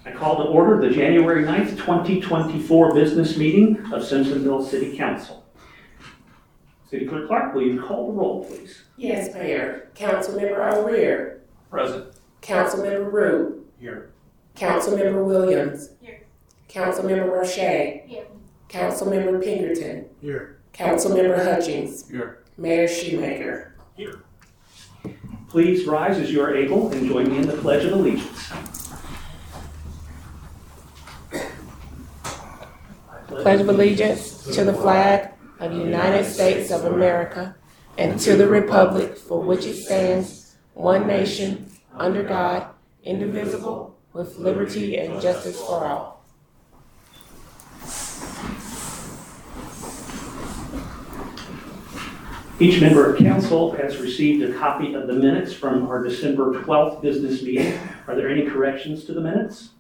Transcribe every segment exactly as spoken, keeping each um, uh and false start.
I call to order the January ninth, twenty twenty-four business meeting of Simpsonville City Council. City Clerk Clark, will you call the roll, please? Yes, Mayor. Councilmember O'Rear. Present. Councilmember Root. Here. Councilmember Williams. Here. Councilmember Roche. Here. Councilmember Pinkerton. Here. Councilmember Hutchings. Here. Mayor Shoemaker. Here. Please rise as you are able and join me in the Pledge of Allegiance. Pledge of allegiance to the flag of the United States of America and to the republic for which it stands, one nation, under God, indivisible, with liberty and justice for all. Each member of council has received a copy of the minutes from our December twelfth business meeting. Are there any corrections to the minutes?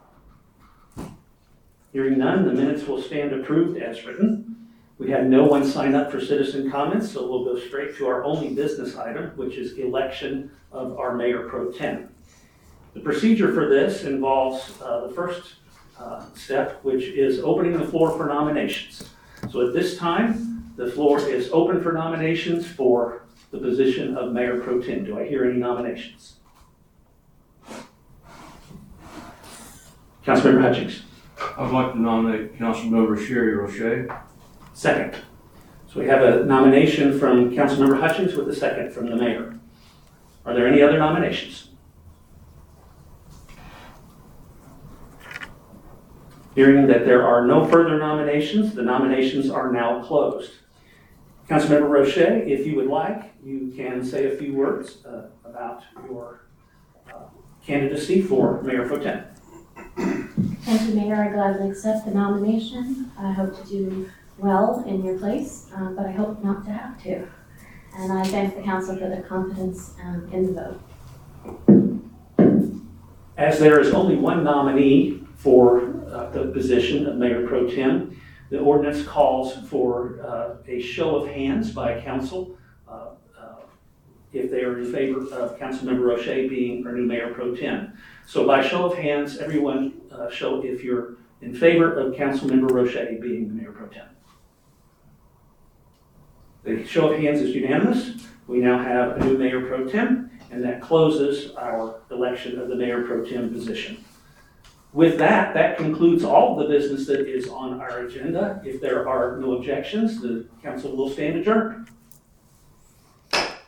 Hearing none, the minutes will stand approved as written. We had no one sign up for citizen comments, so we'll go straight to our only business item, which is election of our mayor pro tem. The procedure for this involves uh, the first uh, step, which is opening the floor for nominations. So at this time, the floor is open for nominations for the position of mayor pro tem. Do I hear any nominations? Councilmember Hutchings. I'd like to nominate Councilmember Sherry Roche. Second. So we have a nomination from Councilmember Hutchings with a second from the mayor. Are there any other nominations? Hearing that there are no further nominations, the nominations are now closed. Councilmember Roche, if you would like, you can say a few words uh, about your uh, candidacy for mayor pro tem. Thank you, Mayor. I gladly accept the nomination. I hope to do well in your place, um, but I hope not to have to. And I thank the council for their confidence um, in the vote. As there is only one nominee for uh, the position of mayor pro tem, the ordinance calls for uh, a show of hands by council uh, uh, if they are in favor of Councilmember Roche being our new mayor pro tem. So by show of hands, everyone uh, show if you're in favor of Councilmember Roche being the mayor pro tem. The show of hands is unanimous. We now have a new mayor pro tem, and that closes our election of the mayor pro tem position. With that, that concludes all the business that is on our agenda. If there are no objections, the council will stand adjourned.